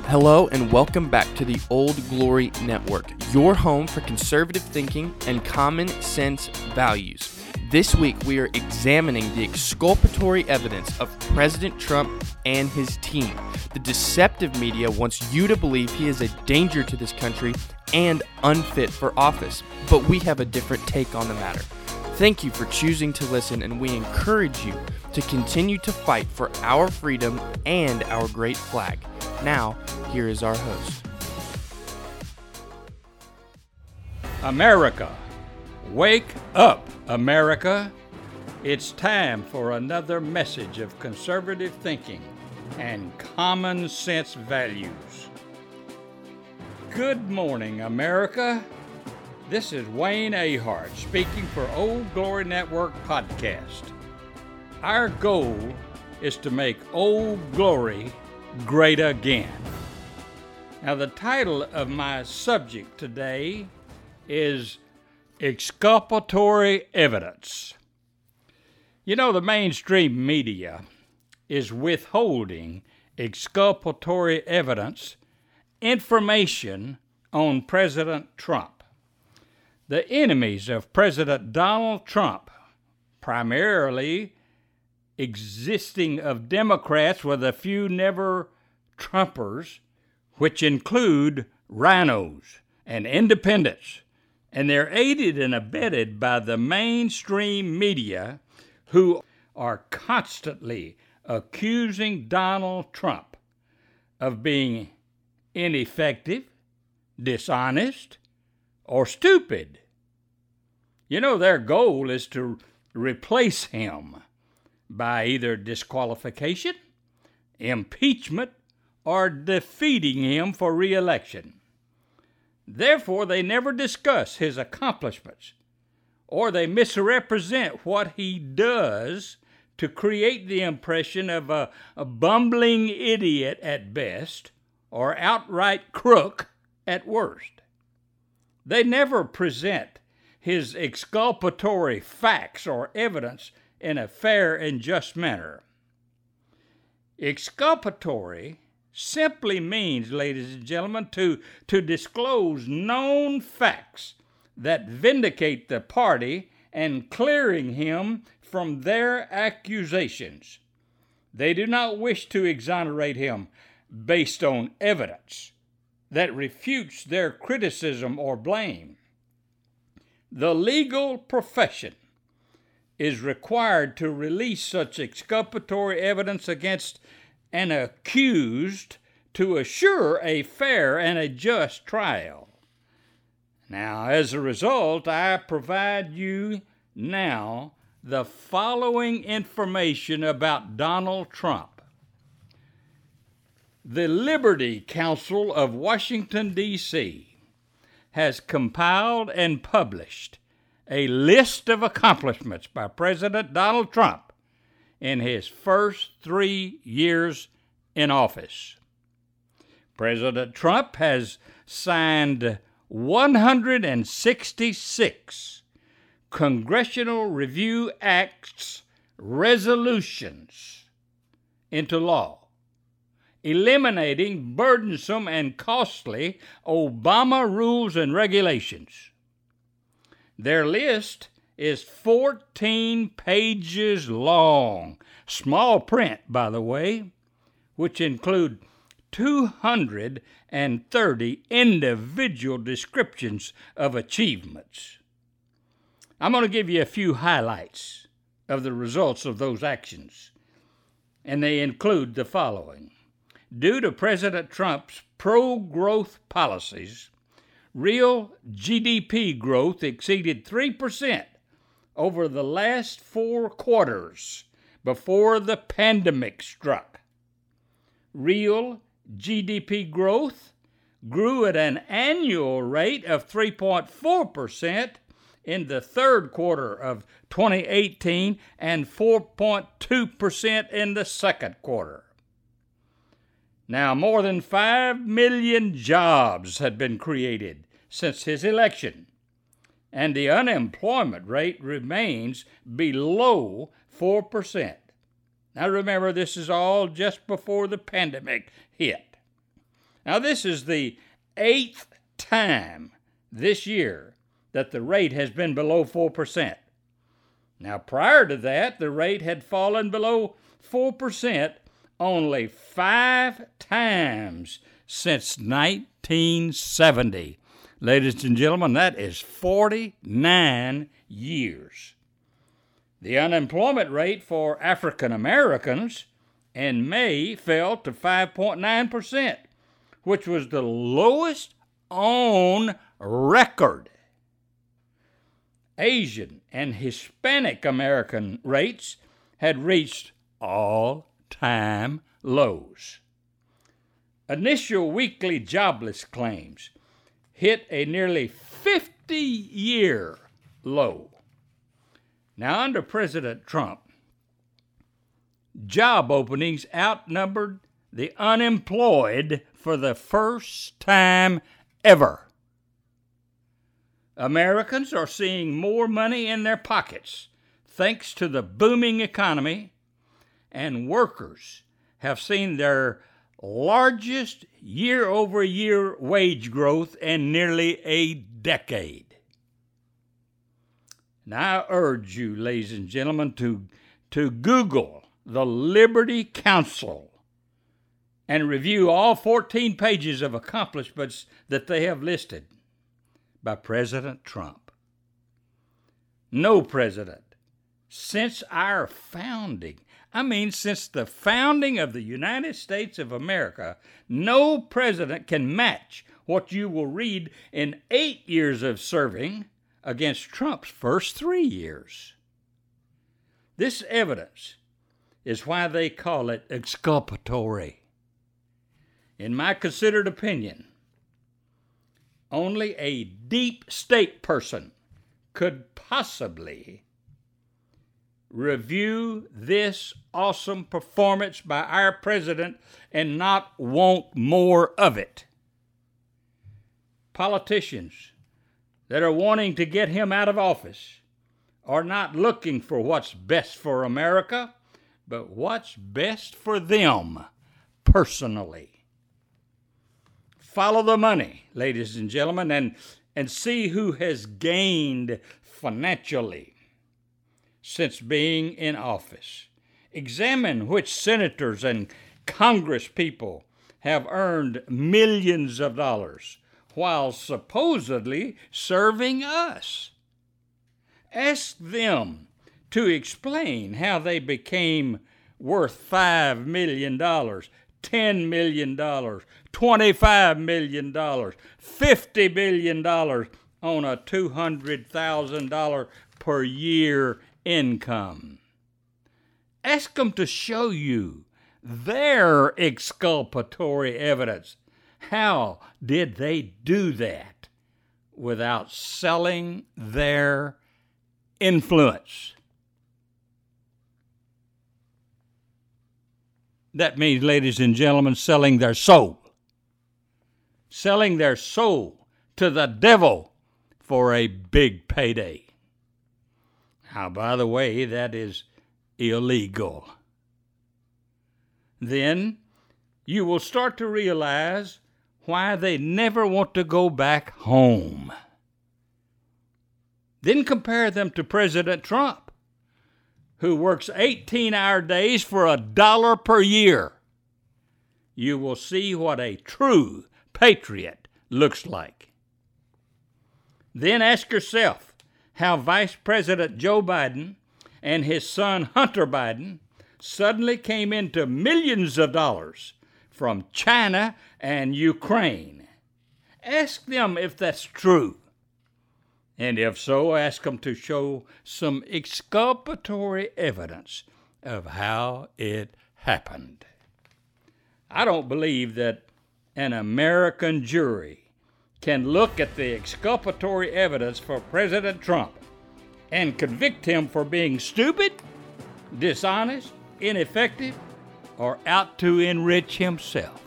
Hello and welcome back to the Old Glory Network, your home for conservative thinking and common sense values. This week we are examining the exculpatory evidence of President Trump and his team. The deceptive media wants you to believe he is a danger to this country and unfit for office, but we have a different take on the matter. Thank you for choosing to listen, and we encourage you to continue to fight for our freedom and our great flag. Now, here is our host. America, wake up, America. It's time for another message of conservative thinking and common sense values. Good morning, America. This is Wayne Ahart speaking for Old Glory Network Podcast. Our goal is to make Old Glory great again. Now, the title of my subject today is Exculpatory Evidence. You know, the mainstream media is withholding exculpatory evidence, information on President Trump. The enemies of President Donald Trump, primarily existing of Democrats with a few never-Trumpers, which include rhinos and independents, and they're aided and abetted by the mainstream media who are constantly accusing Donald Trump of being ineffective, dishonest, or stupid. You know, their goal is to replace him by either disqualification, impeachment, or defeating him for re-election. Therefore, they never discuss his accomplishments, or they misrepresent what he does to create the impression of a bumbling idiot at best, or outright crook at worst. They never present his exculpatory facts or evidence in a fair and just manner. Exculpatory simply means, ladies and gentlemen, to disclose known facts that vindicate the party and clearing him from their accusations. They do not wish to exonerate him based on evidence that refutes their criticism or blame. The legal profession is required to release such exculpatory evidence against an accused to assure a fair and a just trial. Now, as a result, I provide you now the following information about Donald Trump. The Liberty Counsel of Washington, D.C. has compiled and published a list of accomplishments by President Donald Trump in his first 3 years in office. President Trump has signed 166 Congressional Review Acts resolutions into law, eliminating burdensome and costly Obama rules and regulations. Their list is 14 pages long, small print, by the way, which include 230 individual descriptions of achievements. I'm going to give you a few highlights of the results of those actions, and they include the following. Due to President Trump's pro-growth policies, real GDP growth exceeded 3% over the last 4 quarters before the pandemic struck. Real GDP growth grew at an annual rate of 3.4% in the third quarter of 2018 and 4.2% in the second quarter. Now, more than 5 million jobs had been created since his election, and the unemployment rate remains below 4%. Now remember, this is all just before the pandemic hit. Now, this is the 8th time this year that the rate has been below 4%. Now, prior to that, the rate had fallen below 4% only 5 times since 1970. Ladies and gentlemen, that is 49 years. The unemployment rate for African Americans in May fell to 5.9%, which was the lowest on record. Asian and Hispanic American rates had reached all-time lows. Initial weekly jobless claims hit a nearly 50-year low. Now, under President Trump, job openings outnumbered the unemployed for the first time ever. Americans are seeing more money in their pockets thanks to the booming economy, and workers have seen their largest year-over-year wage growth in nearly a decade. Now, I urge you, ladies and gentlemen, to Google the Liberty Counsel and review all 14 pages of accomplishments that they have listed by President Trump. No president since our founding, since the founding of the United States of America, no president can match what you will read in 8 years of serving against Trump's first 3 years. This evidence is why they call it exculpatory. In my considered opinion, only a deep state person could possibly review this awesome performance by our president and not want more of it. Politicians that are wanting to get him out of office are not looking for what's best for America, but what's best for them personally. Follow the money, ladies and gentlemen, and see who has gained financially since being in office. Examine which senators and congresspeople have earned millions of dollars while supposedly serving us. Ask them to explain how they became worth $5 million, $10 million, $25 million, $50 billion on a $200,000 per year income. Ask them to show you their exculpatory evidence. How did they do that without selling their influence? That means, ladies and gentlemen, selling their soul. Selling their soul to the devil for a big payday. Now, by the way, that is illegal. Then you will start to realize why they never want to go back home. Then compare them to President Trump, who works 18-hour days for $1 per year. You will see what a true patriot looks like. Then ask yourself how Vice President Joe Biden and his son Hunter Biden suddenly came into millions of dollars from China and Ukraine. Ask them if that's true. And if so, ask them to show some exculpatory evidence of how it happened. I don't believe that an American jury can look at the exculpatory evidence for President Trump and convict him for being stupid, dishonest, ineffective, or out to enrich himself.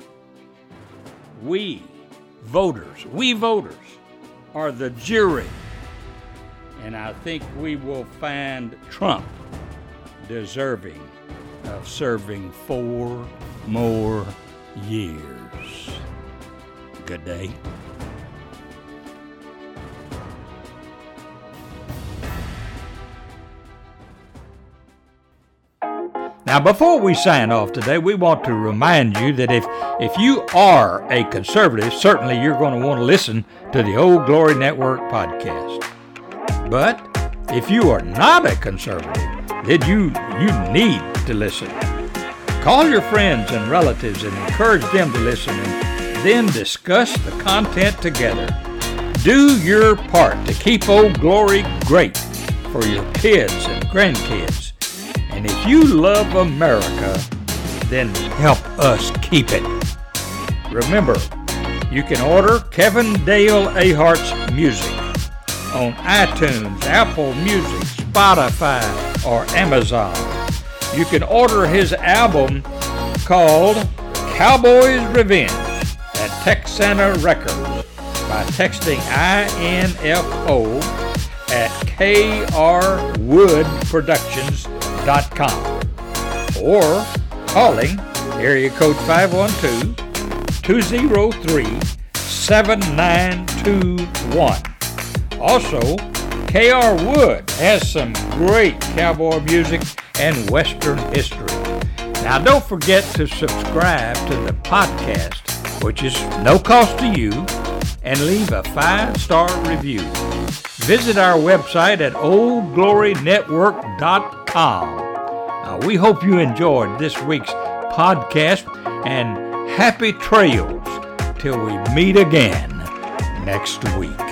We voters are the jury, and I think we will find Trump deserving of serving 4 more years. Good day. Now, before we sign off today, we want to remind you that if you are a conservative, certainly you're going to want to listen to the Old Glory Network podcast. But if you are not a conservative, then you need to listen. Call your friends and relatives and encourage them to listen, and then discuss the content together. Do your part to keep Old Glory great for your kids and grandkids. And if you love America, then help us keep it. Remember, you can order Kevin Dale Ahart's music on iTunes, Apple Music, Spotify, or Amazon. You can order his album called Cowboy's Revenge at Texana Records by texting INFO at krwoodproductions.com or calling area code 512-203-7921. Also, KR Wood has some great cowboy music and Western history. Now, don't forget to subscribe to the podcast, which is no cost to you, and leave a 5-star review. Visit our website at oldglorynetwork.com. We hope you enjoyed this week's podcast, and happy trails till we meet again next week.